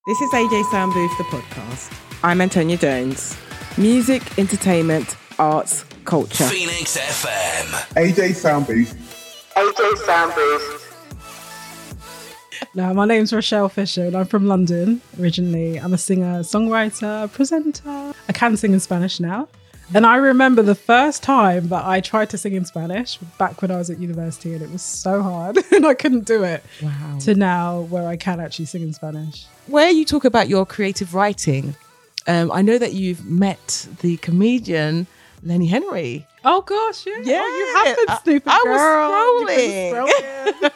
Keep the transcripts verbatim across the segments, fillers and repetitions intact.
This is A J Sound Booth, the podcast. I'm Antonia Jones. Music, entertainment, arts, culture. Phoenix F M. A J Sound Booth. A J Sound Booth. Now, my name's Rochelle Fisher and I'm from London originally. I'm a singer, songwriter, presenter. I can sing in Spanish now. And I remember the first time that I tried to sing in Spanish back when I was at university, and it was so hard and I couldn't do it. Wow. To now where I can actually sing in Spanish. Where you talk about your creative writing, um, I know that you've met the comedian Lenny Henry. Oh gosh, yeah. Yeah. Oh, you have been stupid I, girl. I was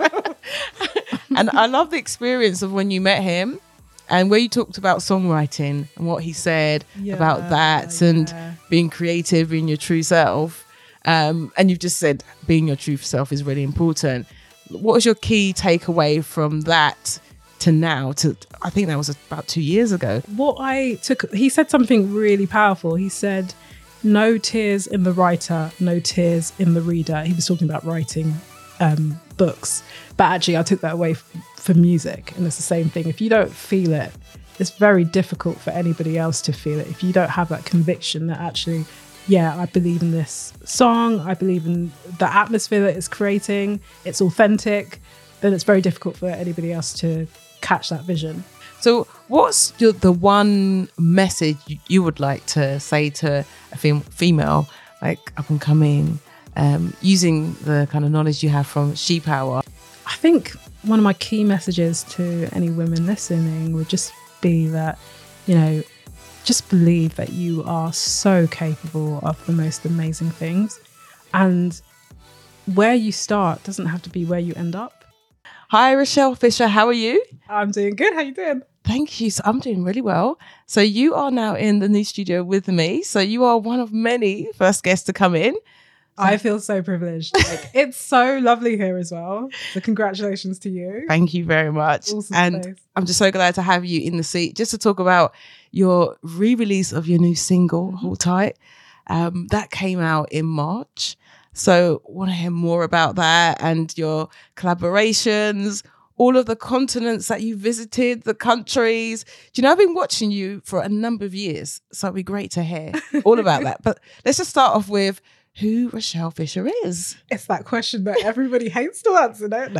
scrolling. And I love the experience of when you met him and where you talked about songwriting and what he said Yeah, about that yeah. and being creative, being your true self. Um, and you've just said being your true self is really important. What was your key takeaway from that to now? To I think that was about two years ago. What I took, he said something really powerful. He said, no tears in the writer, no tears in the reader. He was talking about writing um, books. But actually, I took that away f- for music. And it's the same thing. If you don't feel it, it's very difficult for anybody else to feel it. If you don't have that conviction that actually, yeah, I believe in this song, I believe in the atmosphere that it's creating, it's authentic, then it's very difficult for anybody else to catch that vision. So what's your, the one message you, you would like to say to a fem- female, like up and coming, um, using the kind of knowledge you have from She Power? I think one of my key messages to any women listening would just be that, you know, just believe that you are so capable of the most amazing things. And where you start doesn't have to be where you end up. Hi, Rochelle Fisher. How are you? I'm doing good. How you doing? Thank you. So I'm doing really well. So you are now in the new studio with me. So you are one of many first guests to come in. I feel so privileged. Like, it's so lovely here as well. So congratulations to you. Thank you very much. Awesome and space. I'm just so glad to have you in the seat just to talk about your re-release of your new single, Hold Tight. Um, that came out in March. So want to hear more about that and your collaborations, all of the continents that you visited, the countries. Do you know, I've been watching you for a number of years, so it'd be great to hear all about that. But let's just start off with who Rochelle Fisher is. It's that question that everybody hates to answer, don't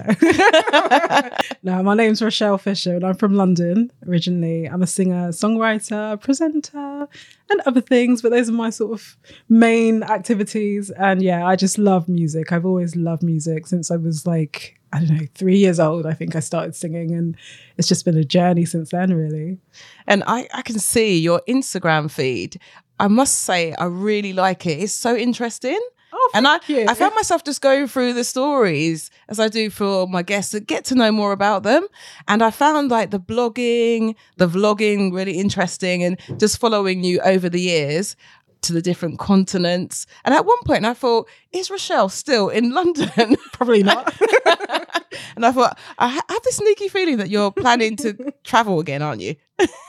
they? No, my name's Rochelle Fisher and I'm from London originally. I'm a singer, songwriter, presenter and other things, but those are my sort of main activities. And yeah, I just love music. I've always loved music since I was like, I don't know, three years old. I think I started singing and it's just been a journey since then, really. And I, I can see your Instagram feed. I must say, I really like it. It's so interesting. Oh, and I, thank you. I found myself just going through the stories as I do for my guests to get to know more about them. And I found like the blogging, the vlogging really interesting and just following you over the years to the different continents. And at one point I thought, is Rochelle still in London? Probably not. And I thought, I ha- have this sneaky feeling that you're planning to travel again, aren't you?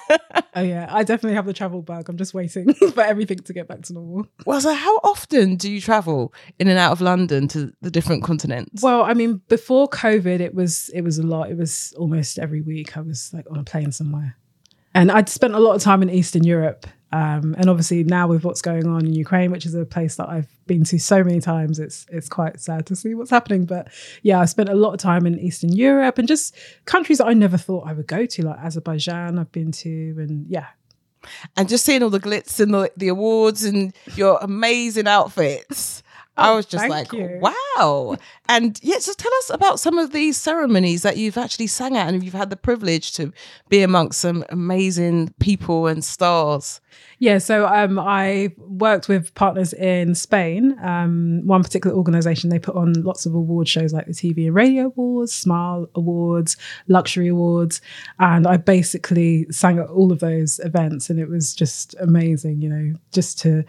Oh yeah, I definitely have the travel bug. I'm just waiting for everything to get back to normal. Well, so how often do you travel in and out of London to the different continents? Well, I mean, before COVID, it was it was a lot. It was almost every week I was like on a plane somewhere. And I'd spent a lot of time in Eastern Europe. Um, and obviously now with what's going on in Ukraine, which is a place that I've been to so many times, it's it's quite sad to see what's happening. But yeah, I spent a lot of time in Eastern Europe and just countries that I never thought I would go to, like Azerbaijan I've been to, and yeah. And just seeing all the glitz and the, the awards and your amazing outfits. I was just thank like, you. wow. And yeah, just tell us about some of these ceremonies that you've actually sang at and you've had the privilege to be amongst some amazing people and stars. Yeah, so um, I worked with partners in Spain. Um, one particular organisation, they put on lots of award shows like the T V and Radio Awards, Smile Awards, Luxury Awards. And I basically sang at all of those events and it was just amazing, you know, just to...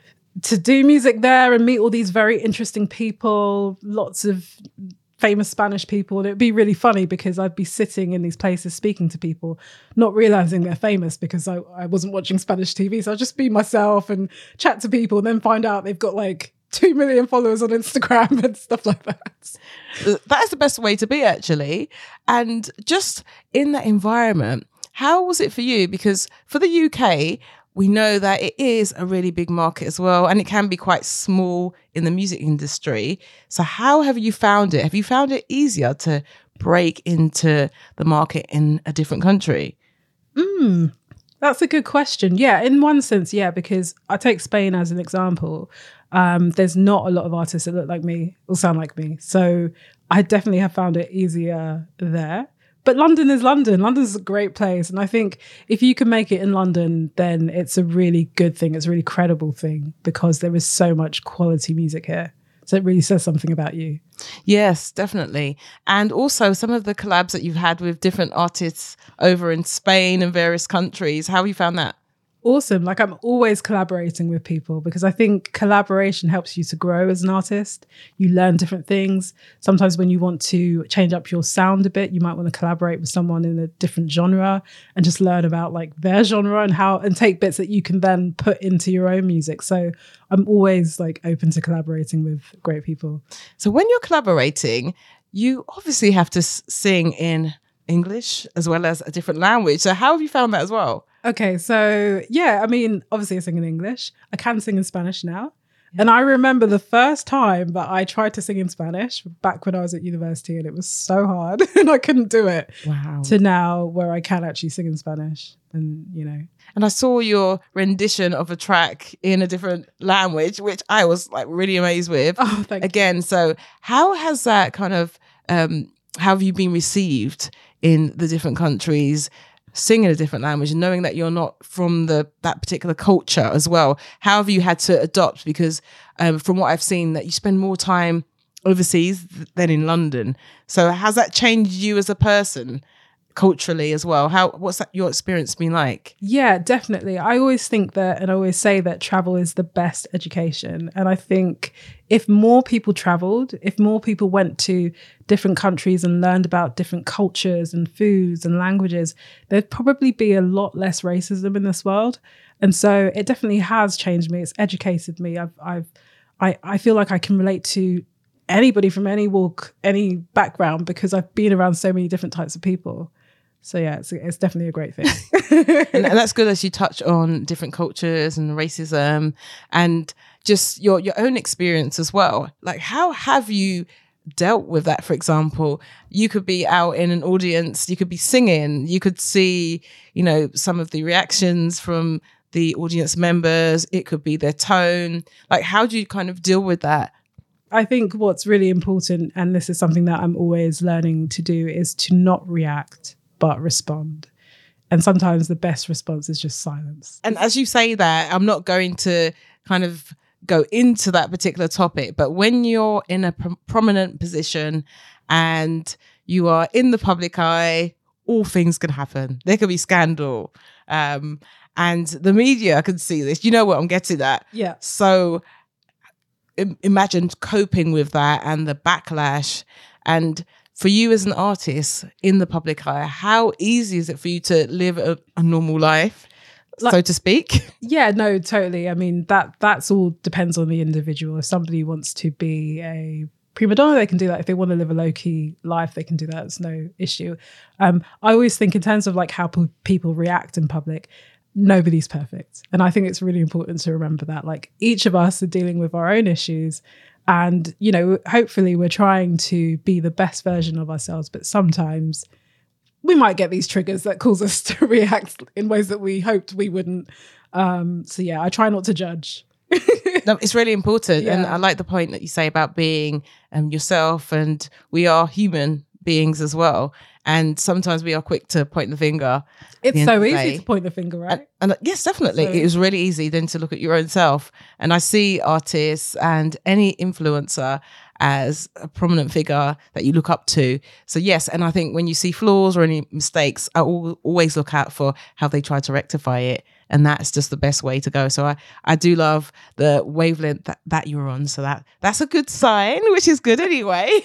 to do music there and meet all these very interesting people, lots of famous Spanish people. And it'd be really funny because I'd be sitting in these places speaking to people, not realizing they're famous because I, I wasn't watching Spanish T V. So I'd just be myself and chat to people and then find out they've got like two million followers on Instagram and stuff like that. That is the best way to be, actually. And just in that environment, how was it for you? Because for the U K, we know that it is a really big market as well, and it can be quite small in the music industry. So how have you found it? Have you found it easier to break into the market in a different country? Mm, that's a good question. Yeah, in one sense, yeah, because I take Spain as an example. Um, there's not a lot of artists that look like me or sound like me. So I definitely have found it easier there. But London is London. London's a great place. And I think if you can make it in London, then it's a really good thing. It's a really credible thing because there is so much quality music here. So it really says something about you. Yes, definitely. And also some of the collabs that you've had with different artists over in Spain and various countries. How have you found that? Awesome. Like I'm always collaborating with people because I think collaboration helps you to grow as an artist. You learn different things. Sometimes when you want to change up your sound a bit, you might want to collaborate with someone in a different genre and just learn about like their genre and how and take bits that you can then put into your own music. So I'm always like open to collaborating with great people. So when you're collaborating, you obviously have to s- sing in English as well as a different language. So how have you found that as well? Okay, so yeah, I mean, obviously I sing in English. I can sing in Spanish now. Yeah. And I remember the first time that I tried to sing in Spanish back when I was at university and it was so hard and I couldn't do it. Wow. To now where I can actually sing in Spanish and, you know. And I saw your rendition of a track in a different language, which I was like really amazed with. Oh, thank Again, you. So how has that kind of, um, how have you been received in the different countries? Singing a different language and knowing that you're not from the that particular culture as well. How have you had to adopt? Because um, from what I've seen, that you spend more time overseas than in London. So has that changed you as a person culturally as well? How what's that your experience been like? Yeah, definitely. I always think that, and I always say that travel is the best education. And I think if more people traveled, if more people went to different countries and learned about different cultures and foods and languages, there'd probably be a lot less racism in this world. And so it definitely has changed me. It's educated me. I've, I've, I, I feel like I can relate to anybody from any walk, any background, because I've been around so many different types of people. So yeah, it's, it's definitely a great thing. and, and that's good as you touch on different cultures and racism and just your, your own experience as well. Like how have you dealt with that? For example, you could be out in an audience, you could be singing, you could see, you know, some of the reactions from the audience members. It could be their tone. Like how do you kind of deal with that? I think what's really important, and this is something that I'm always learning to do, is to not react but respond. And sometimes the best response is just silence. And as you say that, I'm not going to kind of go into that particular topic, but when you're in a pr- prominent position and you are in the public eye, all things can happen. There could be scandal. Um, and the media can see this. You know what I'm getting at? Yeah. So im- imagine coping with that and the backlash. And for you as an artist in the public eye, how easy is it for you to live a, a normal life, like, so to speak? Yeah, no, totally. I mean, that that's all depends on the individual. If somebody wants to be a prima donna, they can do that. If they want to live a low-key life, they can do that. It's no issue. Um, I always think in terms of like how p- people react in public, nobody's perfect. And I think it's really important to remember that. Like each of us are dealing with our own issues. And, you know, hopefully we're trying to be the best version of ourselves. But sometimes we might get these triggers that cause us to react in ways that we hoped we wouldn't. Um, so, yeah, I try not to judge. No, it's really important. Yeah. And I like the point that you say about being um, yourself, and we are human beings as well. And sometimes we are quick to point the finger. It's so easy to point the finger, right? And, and uh, yes, definitely. So, it was really easy then to look at your own self. And I see artists and any influencer as a prominent figure that you look up to. So yes, and I think when you see flaws or any mistakes, I al- always look out for how they try to rectify it. And that's just the best way to go. So I, I do love the wavelength that, that you're on. So that that's a good sign, which is good anyway.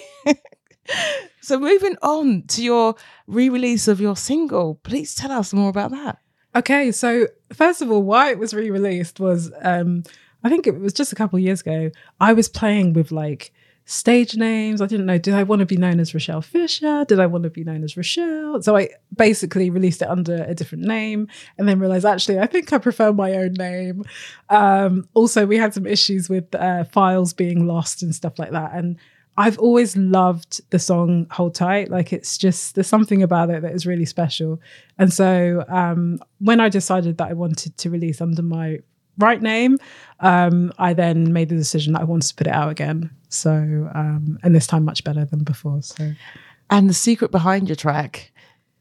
So moving on to your re-release of your single, please tell us more about that. Okay, so first of all, why it was re-released was, um, I think it was just a couple of years ago, I was playing with like stage names. I didn't know, did I want to be known as Rochelle Fisher? Did I want to be known as Rochelle? So I basically released it under a different name and then realized, actually, I think I prefer my own name. Um, also, we had some issues with uh, files being lost and stuff like that. And I've always loved the song Hold Tight. Like, it's just, there's something about it that is really special. And so um, when I decided that I wanted to release under my right name, um, I then made the decision that I wanted to put it out again. So, um, and this time much better than before. So, And the secret behind your track,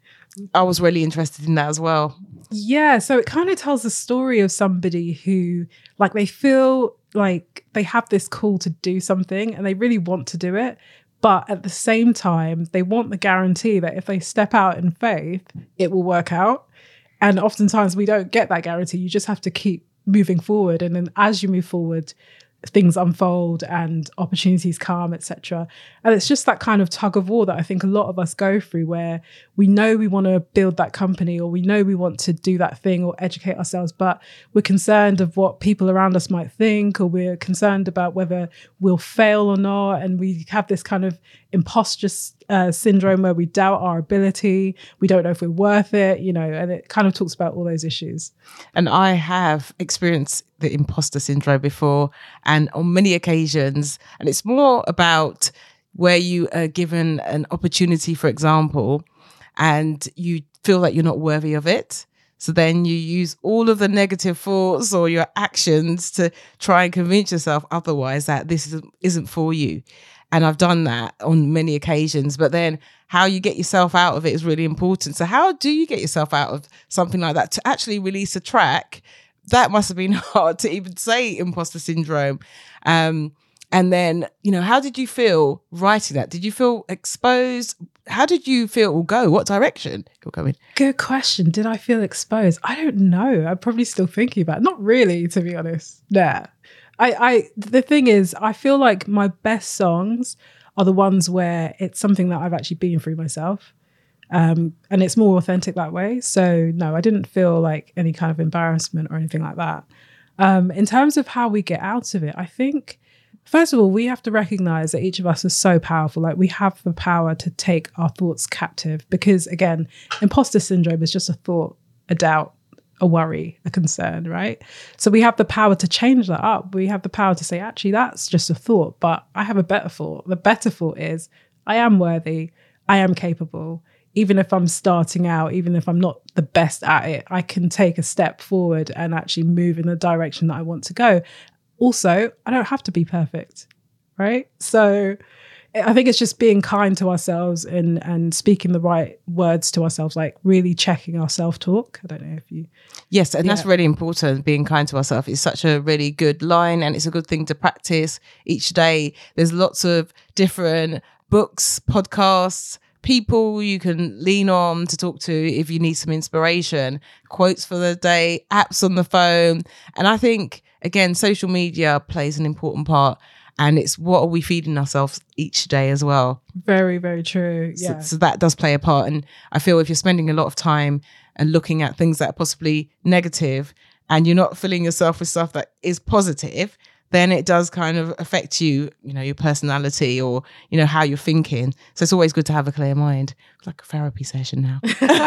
I was really interested in that as well. yeah, so it kind of tells the story of somebody who, like, they feel like they have this call to do something and they really want to do it. But at the same time, they want the guarantee that if they step out in faith, it will work out. And oftentimes we don't get that guarantee. You just have to keep moving forward. And then as you move forward, things unfold and opportunities come, et cetera. And it's just that kind of tug of war that I think a lot of us go through, where we know we want to build that company or we know we want to do that thing or educate ourselves, but we're concerned of what people around us might think, or we're concerned about whether we'll fail or not. And we have this kind of imposter uh, syndrome where we doubt our ability. We don't know if we're worth it, you know, and it kind of talks about all those issues. And I have experienced the imposter syndrome before, and on many occasions, and it's more about where you are given an opportunity, for example, and you feel like you're not worthy of it. So then you use all of the negative thoughts or your actions to try and convince yourself otherwise that this isn't, isn't for you. And I've done that on many occasions, but then how you get yourself out of it is really important. So how do you get yourself out of something like that to actually release a track? That must have been hard to even say imposter syndrome. Um, and then, you know, how did you feel writing that? Did you feel exposed? How did you feel or go? What direction you're going? Good question. Did I feel exposed? I don't know. I'm probably still thinking about it. Not really, to be honest. Nah. I, I, the thing is, I feel like my best songs are the ones where it's something that I've actually been through myself. Um, and it's more authentic that way. So no, I didn't feel like any kind of embarrassment or anything like that. Um, in terms of how we get out of it, I think, first of all, we have to recognize that each of us is so powerful. Like, we have the power to take our thoughts captive, because again, imposter syndrome is just a thought, a doubt, a worry, a concern, right? So we have the power to change that up. We have the power to say, actually, that's just a thought, but I have a better thought. The better thought is, I am worthy, I am capable. Even if I'm starting out, even if I'm not the best at it, I can take a step forward and actually move in the direction that I want to go. Also, I don't have to be perfect, right? So I think it's just being kind to ourselves and, and speaking the right words to ourselves, like really checking our self-talk. I don't know if you... Yes, and yeah. that's really important. Being kind to ourselves is such a really good line, and it's a good thing to practice each day. There's lots of different books, podcasts, people you can lean on to talk to if you need some inspiration, quotes for the day, apps on the phone. And I think, again, social media plays an important part, and it's what are we feeding ourselves each day as well. Very, very true. Yeah. So, so that does play a part. And I feel if you're spending a lot of time and looking at things that are possibly negative and you're not filling yourself with stuff that is positive, then it does kind of affect you, you know, your personality or, you know, how you're thinking. So it's always good to have a clear mind. It's like a therapy session now.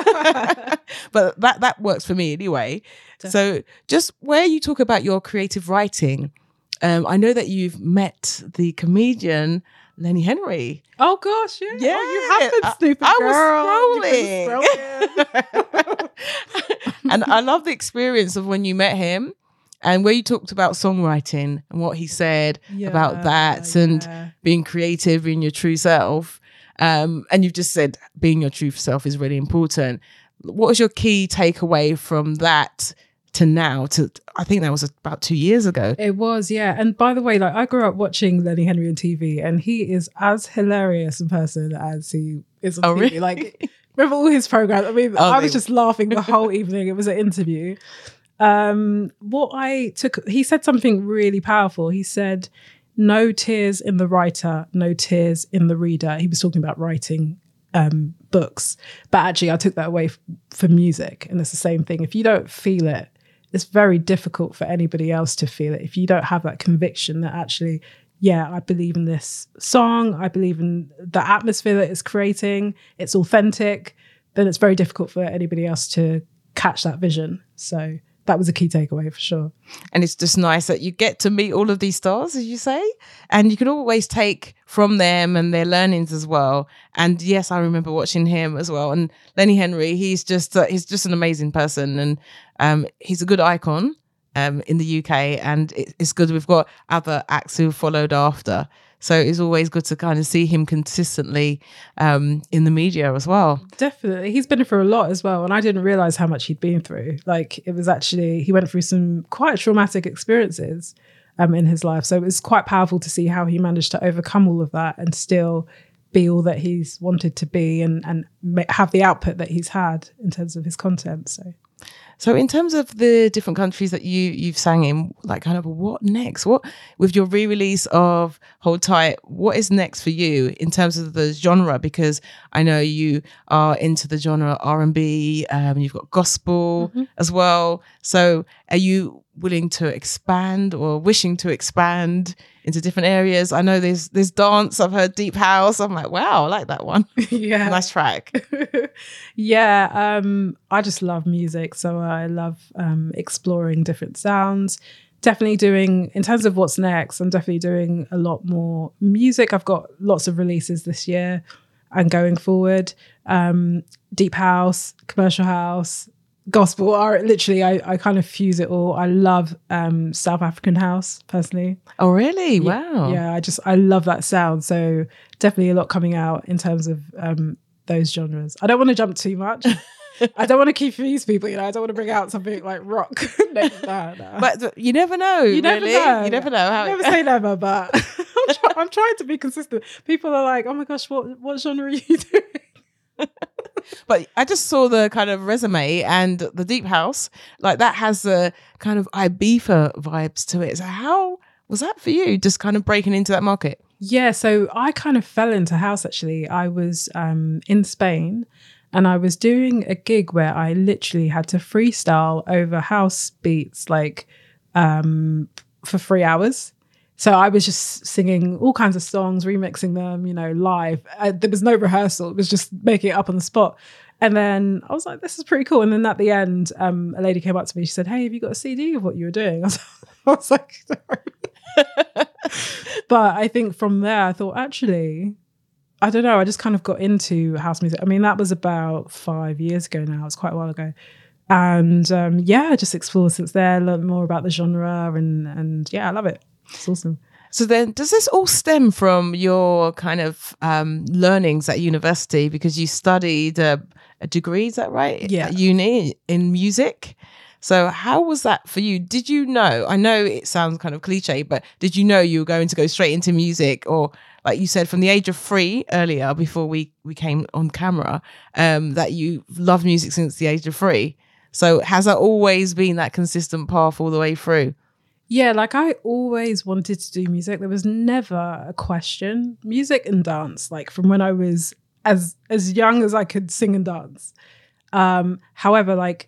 But that that works for me anyway. Definitely. So just where you talk about your creative writing, um, I know that you've met the comedian Lenny Henry. Oh gosh, yeah. Yeah. Oh, you have been snooping, I, girl. I was scrolling. And I love the experience of when you met him. And where you talked about songwriting and what he said yeah, about that and yeah. being creative in your true self. Um, and you've just said being your true self is really important. What was your key takeaway from that to now? To I think that was about two years ago. It was, yeah. And by the way, like I grew up watching Lenny Henry on T V, and he is as hilarious in person as he is on Oh, T V. really? Like, remember all his programs? I mean, Oh, I was they- just laughing the whole evening. It was an interview. Um, what I took, he said something really powerful. He said, no tears in the writer, no tears in the reader. He was talking about writing um, books, but actually I took that away f- for music. And it's the same thing. If you don't feel it, it's very difficult for anybody else to feel it. If you don't have that conviction that actually yeah, I believe in this song, I believe in the atmosphere that it's creating, it's authentic, then it's very difficult for anybody else to catch that vision. So that was a key takeaway for sure. And it's just nice that you get to meet all of these stars, as you say, and you can always take from them and their learnings as well. And yes, I remember watching him as well. And Lenny Henry, he's just uh, he's just an amazing person, and um, he's a good icon um, in the U K. And it, it's good we've got other acts who followed after. So it's always good to kind of see him consistently um, in the media as well. Definitely. He's been through a lot as well. And I didn't realize how much he'd been through. Like, it was actually, he went through some quite traumatic experiences um, in his life. So it was quite powerful to see how he managed to overcome all of that and still be all that he's wanted to be, and, and have the output that he's had in terms of his content. So. So in terms of the different countries that you, you've sang in, like kind of what next? What, with your re-release of Hold Tight, what is next for you in terms of the genre? Because I know you are into the genre R and B, um, you've got gospel mm-hmm. as well. So are you willing to expand or wishing to expand into different areas? I know there's there's dance, I've heard deep house. I'm like, wow, I like that one. Yeah. Nice track. yeah. Um, I just love music. So I love um, exploring different sounds. Definitely doing, in terms of what's next, I'm definitely doing a lot more music. I've got lots of releases this year and going forward. Um, deep house, commercial house, gospel are literally, I, I kind of fuse it all. I love um, South African house personally. Oh, really? Wow. Yeah, I just, I love that sound. So definitely a lot coming out in terms of um, those genres. I don't want to jump too much. I don't want to confuse people, you know. I don't want to bring out something like rock. no, no, no. But you never know. You never really. know. You never know how. Never say never, but I'm, try- I'm trying to be consistent. People are like, "Oh my gosh, what what genre are you doing?" But I just saw the kind of resume and the deep house, like that has the kind of Ibiza vibes to it. So how was that for you? Just kind of breaking into that market? Yeah, so I kind of fell into house actually. I was um, in Spain. And I was doing a gig where I literally had to freestyle over house beats, like um, for three hours. So I was just singing all kinds of songs, remixing them, you know, live. Uh, there was no rehearsal. It was just making it up on the spot. And then I was like, this is pretty cool. And then at the end, um, a lady came up to me. She said, hey, have you got a C D of what you were doing? I was, I was like, sorry. But I think from there, I thought, actually... I don't know. I just kind of got into house music. I mean, that was about five years ago now. It's quite a while ago. And um, yeah, I just explored since there, learned more about the genre, and and yeah, I love it. It's awesome. So then does this all stem from your kind of um, learnings at university? Because you studied a, a degree, is that right? Yeah. At uni in music. So how was that for you? Did you know, I know it sounds kind of cliche, but did you know you were going to go straight into music? Or like you said, from the age of three earlier, before we, we came on camera, um, that you loved music since the age of three. So has that always been that consistent path all the way through? Yeah, like I always wanted to do music. There was never a question. Music and dance, like from when I was as as young as I could sing and dance. Um, however, like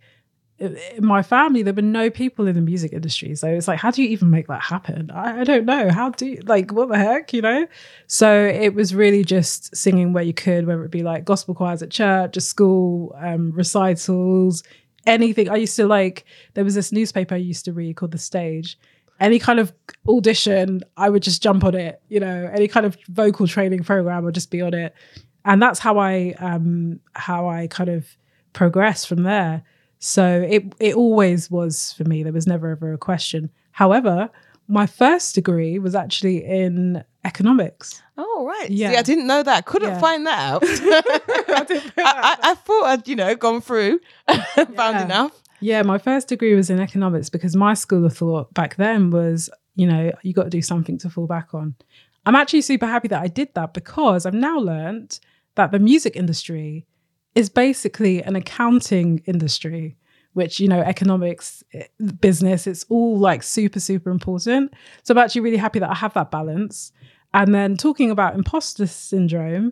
in my family, there were no people in the music industry. So it's like, how do you even make that happen? I, I don't know. How do you, like, what the heck, you know? So it was really just singing where you could, whether it be like gospel choirs at church, at school, um, recitals, anything. I used to like, there was this newspaper I used to read called The Stage. Any kind of audition, I would just jump on it. You know, any kind of vocal training program, I would just be on it. And that's how I, um, how I kind of progressed from there. So it it always was for me. There was never ever a question. However, my first degree was actually in economics. Oh, right. Yeah. See, I didn't know that. Couldn't Yeah. find that out. I, didn't put I, I, I thought I'd, you know, gone through, found Yeah. enough. Yeah, my first degree was in economics because my school of thought back then was, you know, you got to do something to fall back on. I'm actually super happy that I did that because I've now learned that the music industry is basically an accounting industry, which, you know, economics, business, it's all like super, super important. So I'm actually really happy that I have that balance. And then talking about imposter syndrome,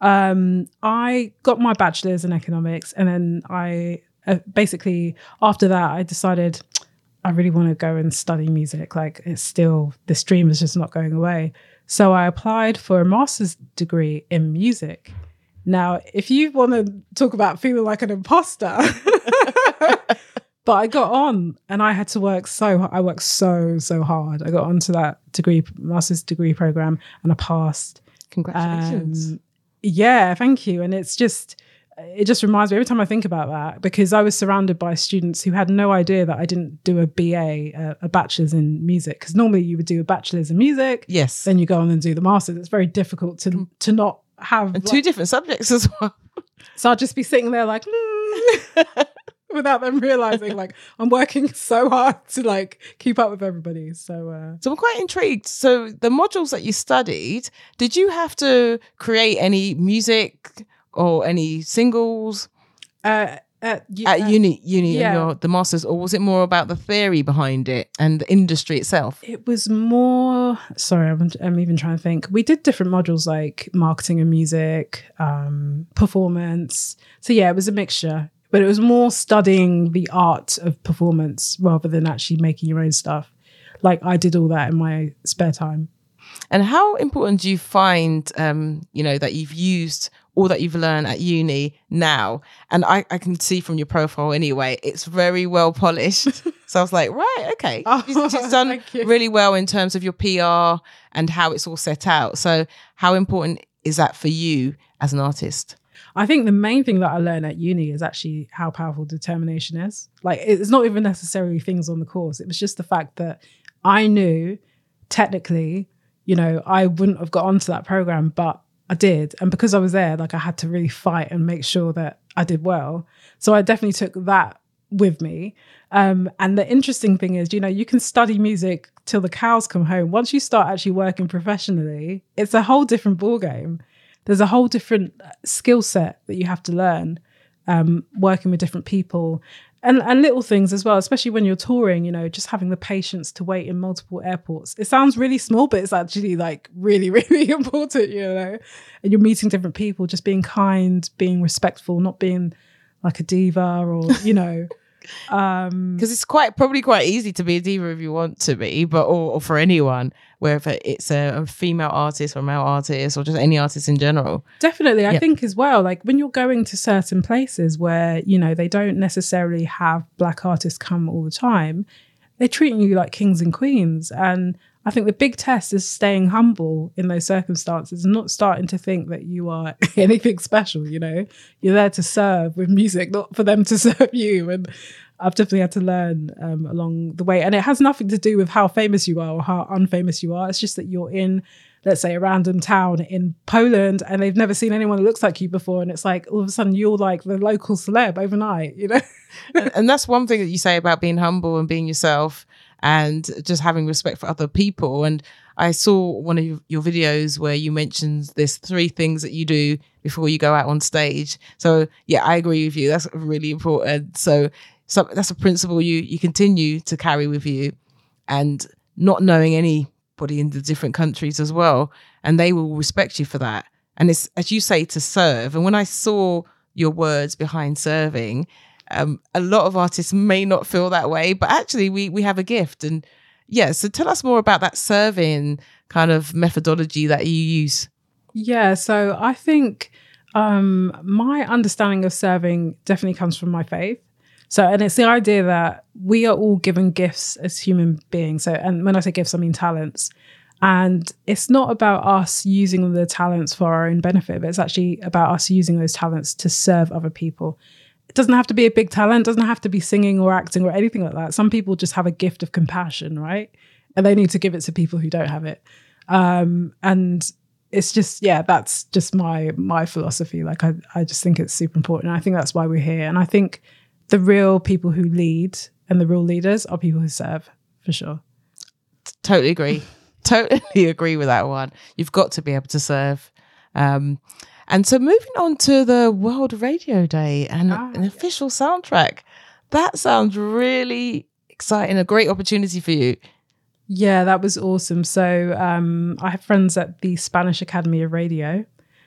um, I got my bachelor's in economics. And then I uh, basically, after that, I decided I really want to go and study music. Like it's still, this dream is just not going away. So I applied for a master's degree in music. Now, if you want to talk about feeling like an imposter, but I got on and I had to work so, I worked so, so hard. I got onto that degree, master's degree program, and I passed. Congratulations. Um, yeah, thank you. And it's just, it just reminds me every time I think about that, because I was surrounded by students who had no idea that I didn't do a B A, a, a bachelor's in music. Because normally you would do a bachelor's in music. Yes. Then you go on and do the master's. It's very difficult to to not have. And like, two different subjects as well. So I'll just be sitting there like, mm, without them realizing like I'm working so hard to like keep up with everybody. So, uh, So I'm quite intrigued. So the modules that you studied, did you have to create any music or any singles uh, at, u- at uh, uni, uni yeah. in your, the masters, or was it more about the theory behind it and the industry itself? It was more, sorry, I'm, I'm even trying to think. We did different modules like marketing and music, um, performance. So yeah, it was a mixture, but it was more studying the art of performance rather than actually making your own stuff. Like I did all that in my spare time. And how important do you find, um, you know, that you've used all that you've learned at uni now? And I, I can see from your profile anyway, it's very well polished. So I was like, right, okay. Oh, She's, she's done thank you. really well in terms of your P R and how it's all set out. So how important is that for you as an artist? I think the main thing that I learned at uni is actually how powerful determination is. Like it's not even necessarily things on the course. It was just the fact that I knew technically, you know, I wouldn't have got onto that program, but I did. And because I was there, like I had to really fight and make sure that I did well. So I definitely took that with me. Um, and the interesting thing is, you know, you can study music till the cows come home. Once you start actually working professionally, it's a whole different ballgame. There's a whole different skill set that you have to learn, um, working with different people. And, and little things as well, especially when you're touring, you know, just having the patience to wait in multiple airports. It sounds really small, but it's actually like really, really important, you know. And you're meeting different people, just being kind, being respectful, not being like a diva or, you know. Um, Because it's quite probably quite easy to be a diva if you want to be, but or, or for anyone, whether it's a, a female artist or a male artist or just any artist in general. Definitely. I Yeah. think as well, like when you're going to certain places where, you know, they don't necessarily have black artists come all the time, they're treating you like kings and queens. And I think the big test is staying humble in those circumstances and not starting to think that you are anything special, you know. You're there to serve with music, not for them to serve you. And I've definitely had to learn um, along the way. And it has nothing to do with how famous you are or how unfamous you are. It's just that you're in, let's say, a random town in Poland and they've never seen anyone that looks like you before. And it's like, all of a sudden, you're like the local celeb overnight, you know? and, and that's one thing that you say about being humble and being yourself and just having respect for other people. And I saw one of your, your videos where you mentioned there's three things that you do before you go out on stage. So yeah, I agree with you. That's really important. So, so that's a principle you you continue to carry with you, and not knowing anybody in the different countries as well. And they will respect you for that. And it's, as you say, to serve. And when I saw your words behind serving, Um, a lot of artists may not feel that way, but actually we we have a gift. And yeah, so tell us more about that serving kind of methodology that you use. Yeah, so I think um, my understanding of serving definitely comes from my faith. So, and it's the idea that we are all given gifts as human beings. So, and when I say gifts, I mean talents. And it's not about us using the talents for our own benefit, but it's actually about us using those talents to serve other people. It doesn't have to be a big talent, doesn't have to be singing or acting or anything like that. Some people just have a gift of compassion, right? And they need to give it to people who don't have it. Um, and it's just, yeah, that's just my my philosophy. Like, I, I just think it's super important. I think that's why we're here. And I think the real people who lead and the real leaders are people who serve, for sure. Totally agree. Totally agree with that one. You've got to be able to serve. Um, and so moving on to the World Radio Day and Ah, an official soundtrack. That sounds really exciting, a great opportunity for you. Yeah, that was awesome. So um, I have friends at the Spanish Academy of Radio,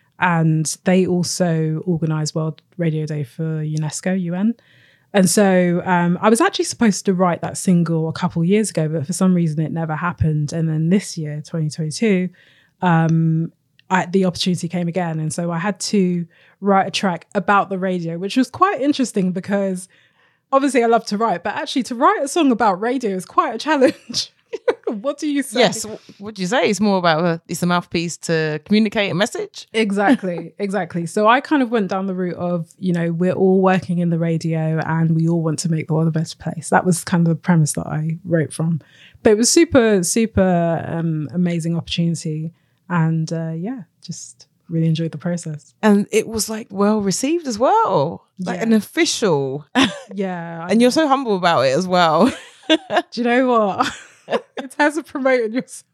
and they also organise World Radio Day for UNESCO, U N. And so um, I was actually supposed to write that single a couple of years ago, but for some reason it never happened. And then this year, twenty twenty-two, um, I, the opportunity came again. And so I had to write a track about the radio, which was quite interesting because obviously I love to write, but actually to write a song about radio is quite a challenge. What do you say? Yes, what do you say? It's more about a, it's a mouthpiece to communicate a message. Exactly, exactly. So I kind of went down the route of, you know, we're all working in the radio and we all want to make the world a better place. That was kind of the premise that I wrote from. But it was super, super um, amazing opportunity. And uh, yeah, just really enjoyed the process. And it was like well received as well, like Yeah. an official. Yeah. I And you're so humble about it as well. Do you know what? In terms of promoting yourself.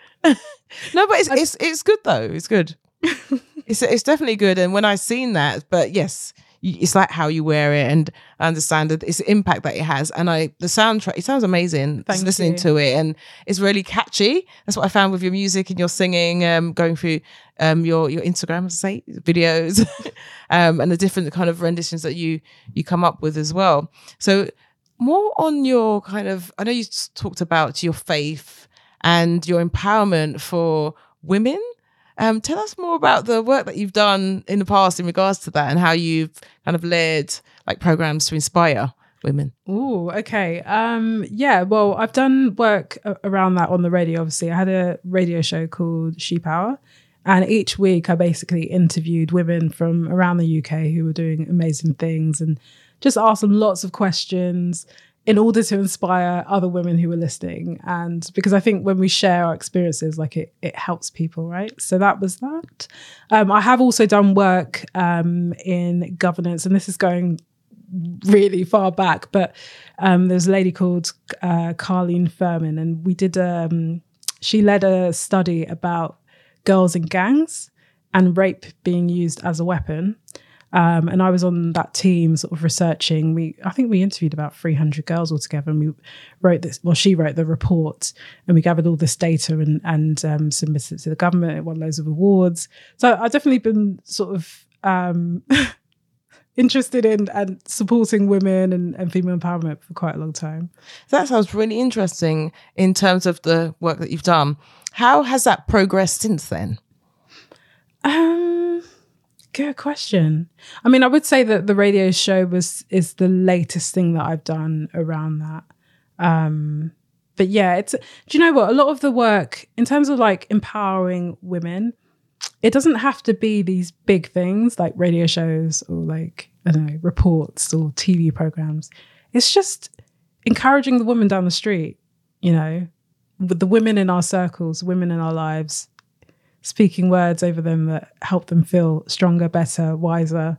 No, but it's it's it's good though. It's good. it's it's definitely good. And when I seen that, but yes, you- it's like how you wear it, and I understand that it's the impact that it has. And I the soundtrack, it sounds amazing. Thank Just listening you. to it, and it's really catchy. That's what I found with your music and your singing. Um, going through um your your Instagram, say videos, um, and the different kind of renditions that you you come up with as well. So more on your kind of, I know you s- talked about your faith and your empowerment for women. Um, tell us more about the work that you've done in the past in regards to that, and how you've kind of led like programs to inspire women. Oh, okay. Um, yeah, well, I've done work a- around that on the radio, obviously. I had a radio show called She Power. And each week I basically interviewed women from around the U K who were doing amazing things and just asked them lots of questions in order to inspire other women who were listening. And because I think when we share our experiences, like it, it helps people, right? So that was that. Um, I have also done work um, in governance, and this is going really far back, but um, there's a lady called uh, Carleen Furman, and we did, um, she led a study about girls in gangs and rape being used as a weapon. Um, and I was on that team sort of researching. We, I think we interviewed about three hundred girls altogether, and we wrote this, well, she wrote the report, and we gathered all this data and, and um, submitted it to the government. It won loads of awards. So I've definitely been sort of um, interested in and supporting women and, and female empowerment for quite a long time. That sounds really interesting in terms of the work that you've done. How has that progressed since then? Um, good question. I mean, I would say that the radio show was is the latest thing that I've done around that. Um, but yeah, it's, do you know what? A lot of the work in terms of like empowering women, it doesn't have to be these big things like radio shows or like, I don't know, reports or T V programs. It's just encouraging the woman down the street, you know, with the women in our circles, women in our lives, speaking words over them that help them feel stronger, better, wiser.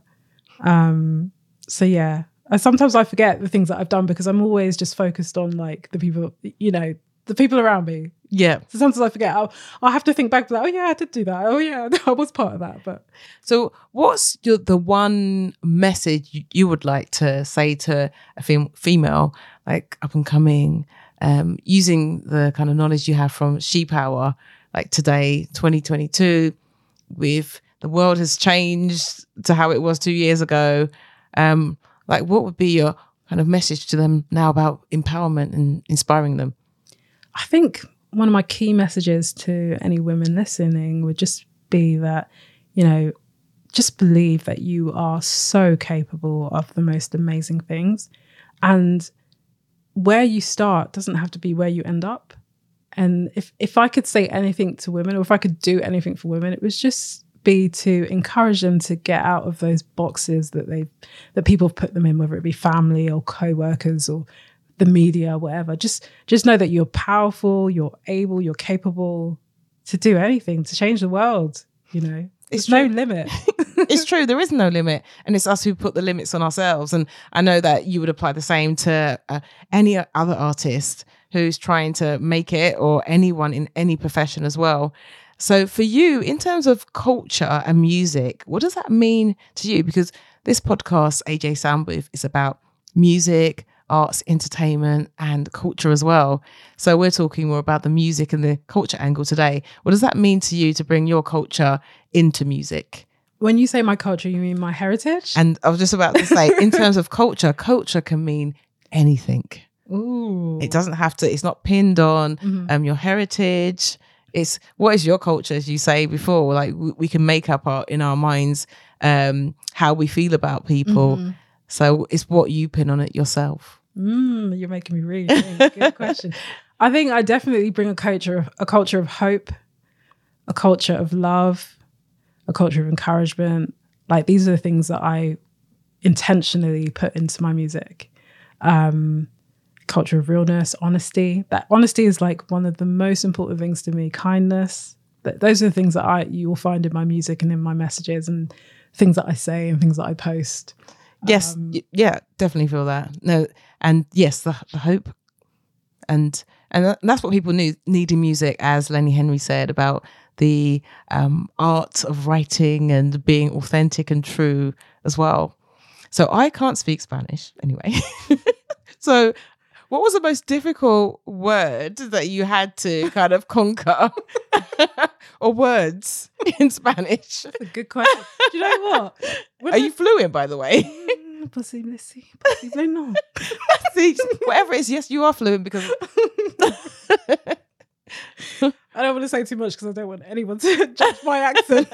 Um, so yeah, I, sometimes I forget the things that I've done because I'm always just focused on like the people, you know, the people around me. Yeah. So sometimes I forget. I'll, I'll have to think back to that. Oh yeah, I did do that. Oh yeah, I was part of that. But So what's your, the one message you, you would like to say to a fem- female, like up and coming, um, using the kind of knowledge you have from She Power, like today, twenty twenty-two, with the world has changed to how it was two years ago. Um, like what would be your kind of message to them now about empowerment and inspiring them? I think one of my key messages to any women listening would just be that, you know, just believe that you are so capable of the most amazing things. And where you start doesn't have to be where you end up. And if, if I could say anything to women, or if I could do anything for women, it was just be to encourage them to get out of those boxes that they that people have put them in, whether it be family or co-workers or the media, whatever. Just just know that you're powerful, you're able, you're capable to do anything, to change the world, you know. It's There's true. no limit. It's true. There is no limit. And it's us who put the limits on ourselves. And I know that you would apply the same to uh, any other artist who's trying to make it, or anyone in any profession as well. So for you, in terms of culture and music, what does that mean to you? Because this podcast, A J Soundbooth, is about music, arts, entertainment, and culture as well. So we're talking more about the music and the culture angle today. What does that mean to you to bring your culture into music? When you say my culture, you mean my heritage? And I was just about to say, in terms of culture, culture can mean anything. Ooh. It doesn't have to, it's not pinned on Mhm. um, your heritage. it's what is your culture, as you say before, like we, we can make up our in our minds um how we feel about people. Mm-hmm. So it's what you pin on it yourself. Mm, you're making me really think. Good question. I think I definitely bring a culture of, a culture of hope, a culture of love, a culture of encouragement. Like these are the things that I intentionally put into my music. Um, culture of realness, honesty. That honesty is like one of the most important things to me. Kindness. Th- those are the things that I you will find in my music and in my messages and things that I say and things that I post. Yes, Um, y- yeah, definitely feel that. No, and yes, the, the hope, and and tha- that's what people need need in music, as Lenny Henry said about the um, art of writing and being authentic and true as well. So I can't speak Spanish anyway. So what was the most difficult word that you had to kind of conquer? Or words in Spanish? That's a good question. Do you know what? When Are I- you fluent, by the way? Mm, Posible, sí, posible no. See, whatever it is, yes, you are fluent because I don't want to say too much because I don't want anyone to judge my accent.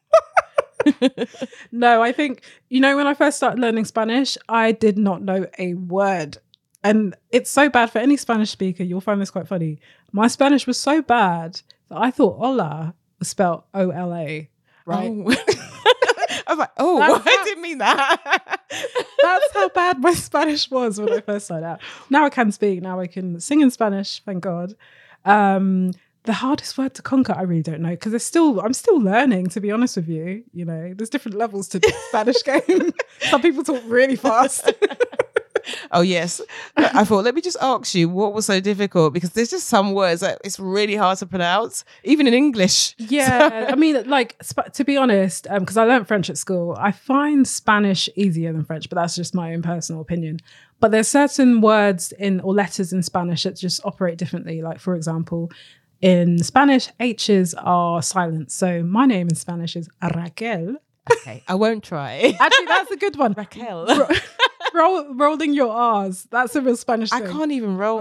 No, I think, you know, when I first started learning Spanish, I did not know a word. And it's so bad for any Spanish speaker. You'll find this quite funny. My Spanish was so bad that I thought hola was spelled O L A, right? Oh. I was like, oh, That's I how- didn't mean that. That's how bad my Spanish was when I first started out. Now I can speak. Now I can sing in Spanish, thank God. Um, the hardest word to conquer, I really don't know, because it's still I'm still learning, to be honest with you. You know, there's different levels to the Spanish game. Some people talk really fast. Oh, yes. I thought, let me just ask you, what was so difficult? Because there's just some words that it's really hard to pronounce, even in English. Yeah, I mean, like, sp- to be honest, because I learned French at school, I find Spanish easier than French, but that's just my own personal opinion. But there's certain words in or letters in Spanish that just operate differently. Like, for example, in Spanish, H's are silent. So my name in Spanish is Raquel. Okay, I won't try. Actually, that's a good one. Raquel. Ro- roll, rolling your R's. That's a real Spanish I thing. can't even roll.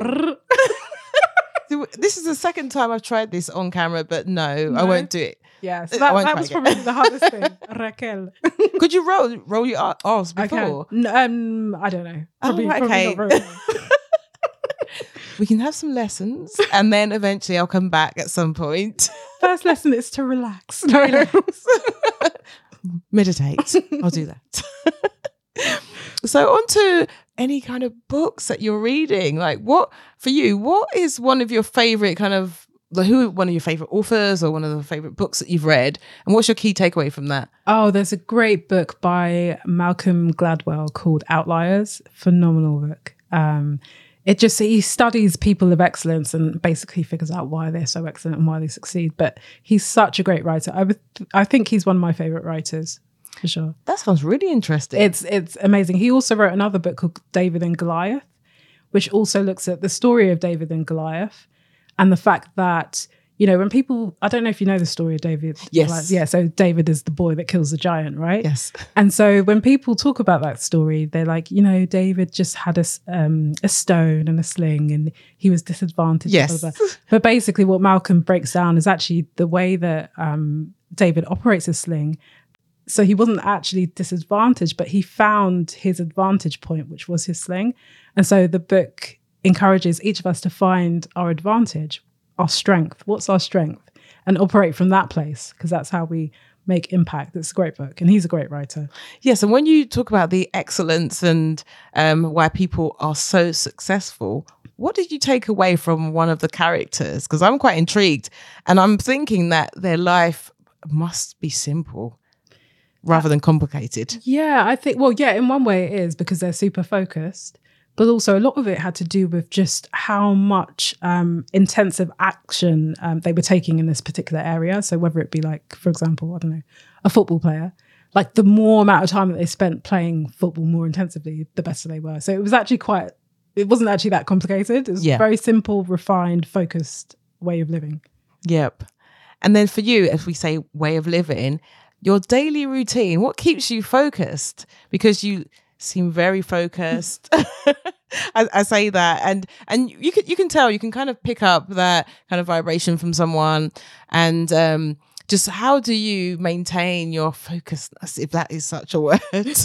This is the second time I've tried this on camera, but no, I No? won't do it. Yeah, so I that, won't that try was again. probably the hardest thing. Raquel. Could you roll roll your R- R's I before? can. No, um, I don't know. Oh, Probably, probably okay. not very well. We can have some lessons, and then eventually I'll come back at some point. First lesson is to relax. No, no. Meditate. I'll do that. So on to any kind of books that you're reading. Like, what for you? What is one of your favorite kind of like, who one of your favorite authors or one of the favorite books that you've read? And what's your key takeaway from that? Oh, there's a great book by Malcolm Gladwell called Outliers. Phenomenal book. Um, it just, he studies people of excellence and basically figures out why they're so excellent and why they succeed. But he's such a great writer. I would, I think he's one of my favorite writers, for sure. That sounds really interesting. It's it's amazing. He also wrote another book called David and Goliath, which also looks at the story of David and Goliath and the fact that, you know, when people, I don't know if you know the story of David. Yes. Goliath. Yeah, so David is the boy that kills the giant, right? Yes. And so when people talk about that story, they're like, you know, David just had a, s- um, a stone and a sling and he was disadvantaged. Yes. blah, blah, blah. But basically what Malcolm breaks down is actually the way that um, David operates his sling. So he wasn't actually disadvantaged, but he found his advantage point, which was his sling. And so the book encourages each of us to find our advantage, our strength. What's our strength? And operate from that place, because that's how we make impact. It's a great book. And he's a great writer. Yes, and when you talk about the excellence and um, why people are so successful, what did you take away from one of the characters? Because I'm quite intrigued, and I'm thinking that their life must be simple rather than complicated. Yeah, I think, well, yeah, in one way it is because they're super focused. But also a lot of it had to do with just how much um, intensive action um, they were taking in this particular area. So whether it be like, for example, I don't know, a football player, like the more amount of time that they spent playing football more intensively, the better they were. So it was actually quite, it wasn't actually that complicated. It was Yeah. a very simple, refined, focused way of living. Yep. And then for you, as we say, way of living, your daily routine, what keeps you focused? Because you seem very focused. I, I say that, and and you can you can tell, you can kind of pick up that kind of vibration from someone, and um, just how do you maintain your focusness, if that is such a word?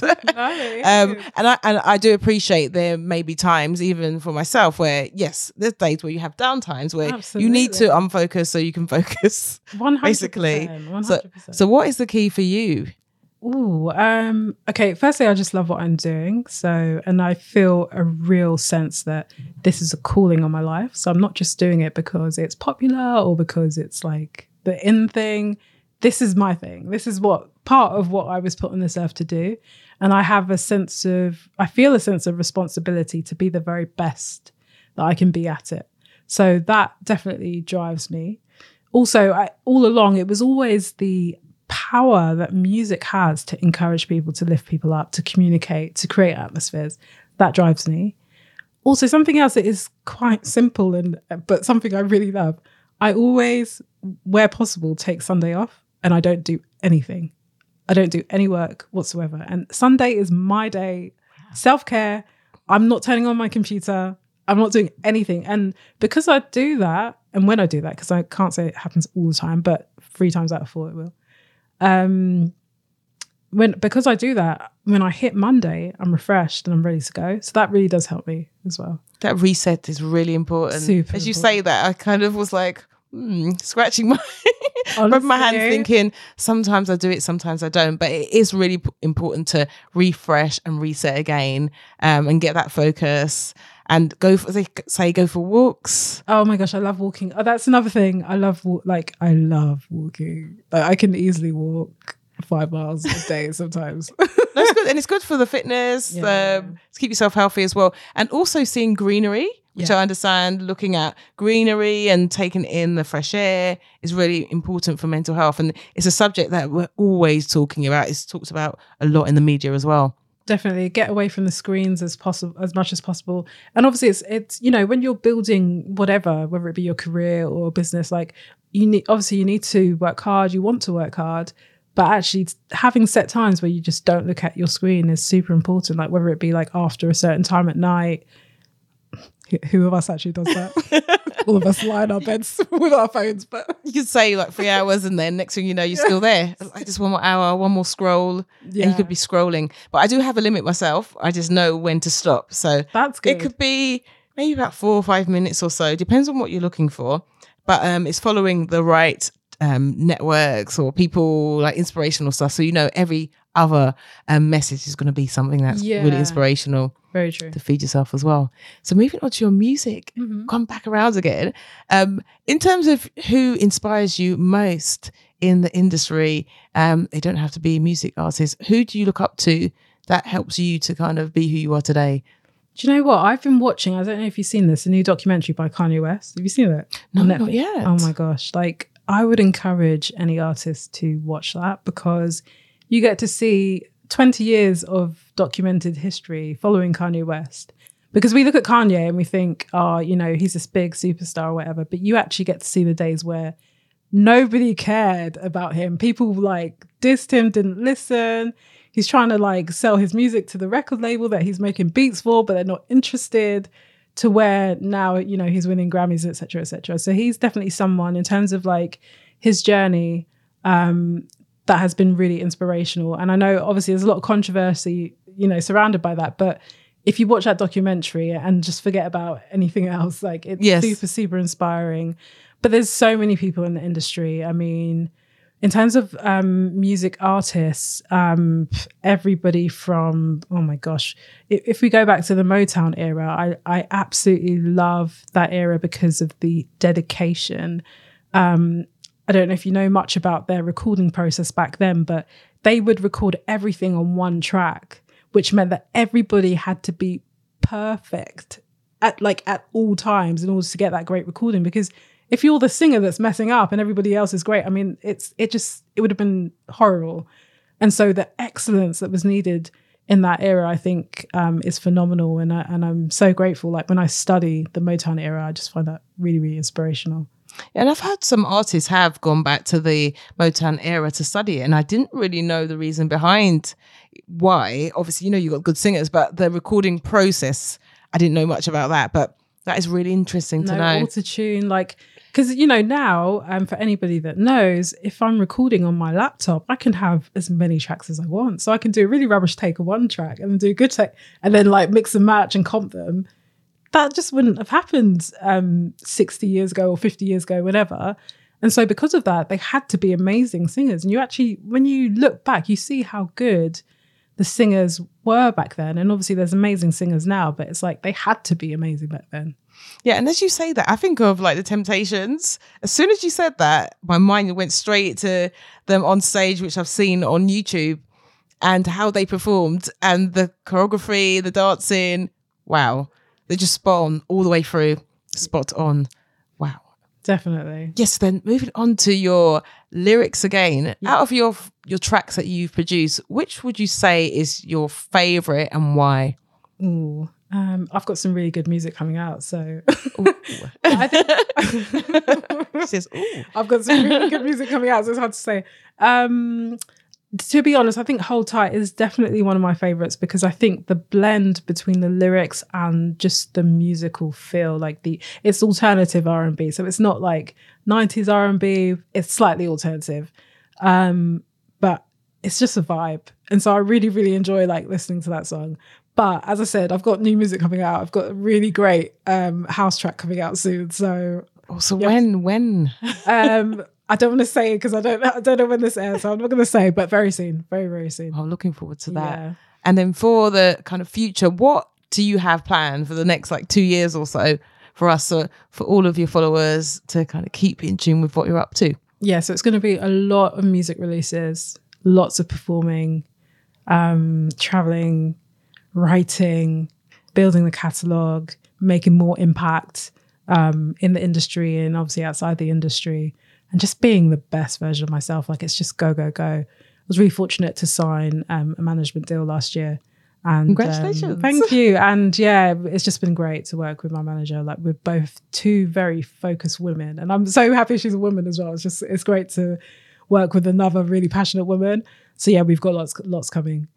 um, and I and I do appreciate there may be times, even for myself, where yes, there's days where you have down times where Absolutely. you need to unfocus so you can focus. one hundred percent, basically. one hundred percent. So, so what is the key for you? Ooh, um, okay. Firstly, I just love what I'm doing. So, and I feel a real sense that this is a calling on my life. So I'm not just doing it because it's popular or because it's like the in thing. This is my thing. This is what part of what I was put on this earth to do. And I have a sense of, I feel a sense of responsibility to be the very best that I can be at it. So that definitely drives me. Also, I, all along, it was always the power that music has to encourage people, to lift people up, to communicate, to create atmospheres. That drives me. Also, something else that is quite simple and but something I really love. I always, where possible, take Sunday off and I don't do anything. I don't do any work whatsoever. And Sunday is my day, self-care. I'm not turning on my computer. I'm not doing anything. And because I do that, and when I do that, because I can't say it happens all the time, but three times out of four it will. Um, when because I do that, when I hit Monday, I'm refreshed and I'm ready to go. So that really does help me as well. That reset is really important. Super As you important. say that, I kind of was like hmm, scratching my rubbing my hands, Honestly. thinking sometimes I do it, sometimes I don't. But it is really p- important to refresh and reset again, um, and get that focus. And go for, they say, go for walks. Oh my gosh, I love walking. Oh, that's another thing. I love wa- like I love walking. Like I can easily walk five miles a day sometimes. That's good, and it's good for the fitness, Yeah. um, to keep yourself healthy as well, and also seeing greenery, which Yeah. I understand. Looking at greenery and taking in the fresh air is really important for mental health, and it's a subject that we're always talking about. It's talked about a lot in the media as well. Definitely get away from the screens as possible, as much as possible. And obviously it's, it's, you know, when you're building whatever, whether it be your career or business, like you need, obviously you need to work hard, you want to work hard, but actually having set times where you just don't look at your screen is super important. Like whether it be like after a certain time at night. Who of us actually does that? All of us lie in our beds with our phones, but You could say like three hours, and then next thing you know, you're still there. Like just one more hour, one more scroll, and Yeah. you could be scrolling. But I do have a limit myself. I just know when to stop. So that's good. it could be maybe about four or five minutes or so. Depends on what you're looking for. But um, it's following the right um, networks or people, like inspirational stuff. So you know every other um, message is going to be something that's Yeah. really inspirational Very true. to feed yourself as well. So moving on to your music, Mhm. come back around again. Um, in terms of who inspires you most in the industry, um, they don't have to be music artists. Who do you look up to that helps you to kind of be who you are today? Do you know what? I've been watching, I don't know if you've seen this, a new documentary by Kanye West. Have you seen it? No, On not Netflix? yet. Oh my gosh. Like, I would encourage any artist to watch that because you get to see twenty years of documented history following Kanye West. Because we look at Kanye and we think, oh, you know, he's this big superstar or whatever. But you actually get to see the days where nobody cared about him. People like dissed him, didn't listen. He's trying to like sell his music to the record label that he's making beats for, but they're not interested, to where now, you know, he's winning Grammys, et cetera, et cetera. So he's definitely someone in terms of like his journey um, that has been really inspirational. And I know obviously there's a lot of controversy, you know, surrounded by that. But if you watch that documentary and just forget about anything else, like it's Yes. super, super inspiring. But there's so many people in the industry. I mean, in terms of um, music artists, um, everybody from, oh my gosh, if, if we go back to the Motown era, I, I absolutely love that era because of the dedication. Um, I don't know if you know much about their recording process back then, but they would record everything on one track, which meant that everybody had to be perfect at like at all times in order to get that great recording. Because if you're the singer that's messing up and everybody else is great, I mean, it's it just, it would have been horrible. And so the excellence that was needed in that era, I think, um, is phenomenal. And, I, and I'm so grateful. Like when I study the Motown era, I just find that really, really inspirational. And I've heard some artists have gone back to the Motown era to study it, and I didn't really know the reason behind why. Obviously, you know, you've got good singers, but the recording process, I didn't know much about that, but that is really interesting to no know. Auto-tune, like, because, you know, now, um, for anybody that knows, if I'm recording on my laptop, I can have as many tracks as I want. So I can do a really rubbish take of one track and then do a good take and then like mix and match and comp them. That just wouldn't have happened um, sixty years ago or fifty years ago, whatever. And so because of that, they had to be amazing singers. And you actually, when you look back, you see how good the singers were back then. And obviously there's amazing singers now, but it's like they had to be amazing back then. Yeah, and as you say that, I think of like the Temptations. As soon as you said that, my mind went straight to them on stage, which I've seen on YouTube, and how they performed and the choreography, the dancing. Wow. They're just spot on all the way through. Spot on. Wow. Definitely. Yes, then moving on to your lyrics again. Yeah. Out of your your tracks that you've produced, which would you say is your favourite and why? Ooh. Um, I've got some really good music coming out, so I think She says, ooh. I've got some really good music coming out, so it's hard to say. Um, to be honest, I think Hold Tight is definitely one of my favourites because I think the blend between the lyrics and just the musical feel, like the it's alternative R and B, so it's not like nineties R and B, it's slightly alternative, um, but it's just a vibe, and so I really, really enjoy like listening to that song. But as I said, I've got new music coming out. I've got a really great um, house track coming out soon. So, Oh, so yeah. when when? um, I don't want to say it because I don't I don't know when this airs. So I'm not going to say, but very soon, very very soon. I'm looking forward to that. Yeah. And then for the kind of future, what do you have planned for the next like two years or so for us, uh, for all of your followers to kind of keep in tune with what you're up to? Yeah, so it's going to be a lot of music releases, lots of performing, um, traveling, writing, building the catalogue, making more impact um, in the industry and obviously outside the industry, and just being the best version of myself. Like, it's just go, go, go. I was really fortunate to sign um, a management deal last year. And Congratulations. Um, thank you. And yeah, it's just been great to work with my manager. Like, we're both two very focused women. And I'm so happy she's a woman as well. It's just, it's great to work with another really passionate woman. So yeah, we've got lots, lots coming.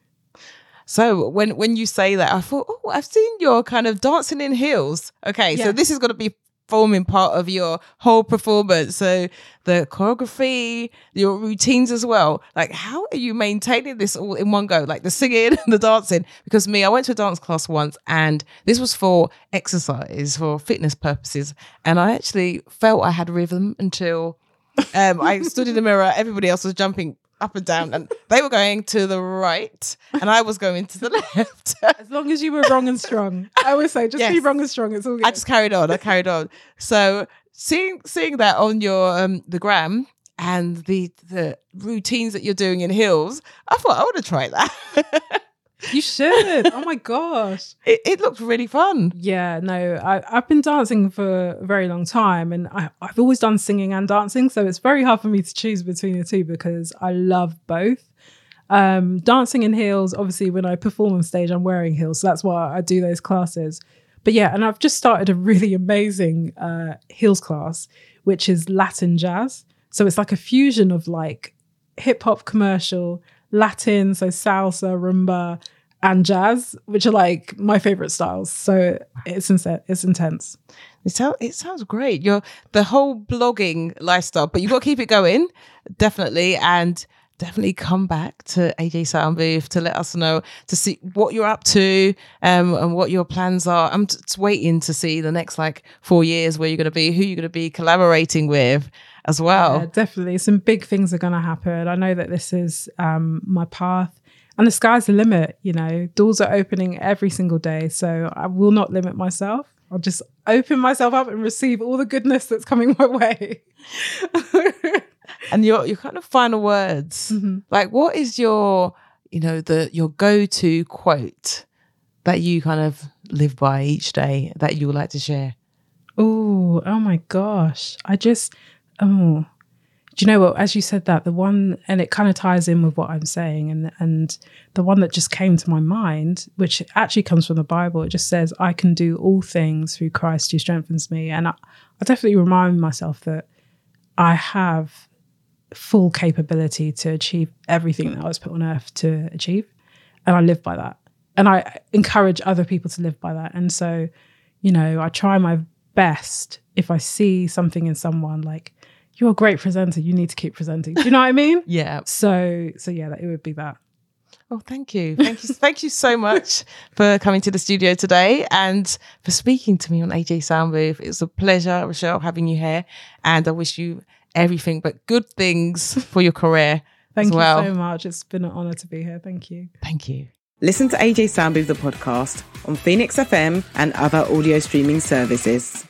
So when when you say that, I thought, oh, I've seen your kind of dancing in heels. Okay, Yeah. so this is going to be forming part of your whole performance. So the choreography, your routines as well. Like, how are you maintaining this all in one go? Like the singing and the dancing? Because me, I went to a dance class once and this was for exercise, for fitness purposes. And I actually felt I had rhythm until um, I stood in the mirror. Everybody else was jumping up and down and they were going to the right and I was going to the left. As long as you were wrong and strong. I always say, just Yes. be wrong and strong. It's all good. I just carried on. I carried on. So seeing seeing that on your um the gram and the the routines that you're doing in heels, I thought I want to try that. You should. Oh my gosh. it, it looked really fun. Yeah, no, I, I've been dancing for a very long time and I, I've always done singing and dancing. So it's very hard for me to choose between the two because I love both. Um, dancing in heels, obviously when I perform on stage, I'm wearing heels. So that's why I do those classes. But yeah, and I've just started a really amazing uh, heels class, which is Latin jazz. So it's like a fusion of like hip hop commercial, Latin, so salsa, rumba, and jazz, which are like my favorite styles. So it's inse- it's intense. It sounds it sounds great. You're the whole blogging lifestyle, but you've got to keep it going, definitely, and definitely come back to A J Sound Booth to let us know, to see what you're up to um, and what your plans are. I'm just waiting to see the next like four years where you're going to be, who you're going to be collaborating with as well. Yeah, definitely. Some big things are going to happen. I know that this is um, my path and the sky's the limit. You know, doors are opening every single day. So I will not limit myself. I'll just open myself up and receive all the goodness that's coming my way. And your your kind of final words, Mm-hmm. like what is your, you know, the your go-to quote that you kind of live by each day that you would like to share? Oh, oh my gosh. I just, oh, do you know what? As you said that, the one, and it kind of ties in with what I'm saying, and and the one that just came to my mind, which actually comes from the Bible, it just says, I can do all things through Christ who strengthens me. And I, I definitely remind myself that I have full capability to achieve everything that I was put on earth to achieve. And I live by that. and I encourage other people to live by that. And so, you know, I try my best if I see something in someone like, you're a great presenter, you need to keep presenting. Do you know what I mean? Yeah. So, so yeah, it would be that. Oh, thank you. Thank you. Thank you so much for coming to the studio today and for speaking to me on A J Sound Booth. It was a pleasure, Rochelle, having you here. And I wish you everything but good things for your career. Thank as you well. so much. It's been an honor to be here. Thank you. Thank you. Listen to A J Sound Booth, the podcast, on Phoenix F M and other audio streaming services.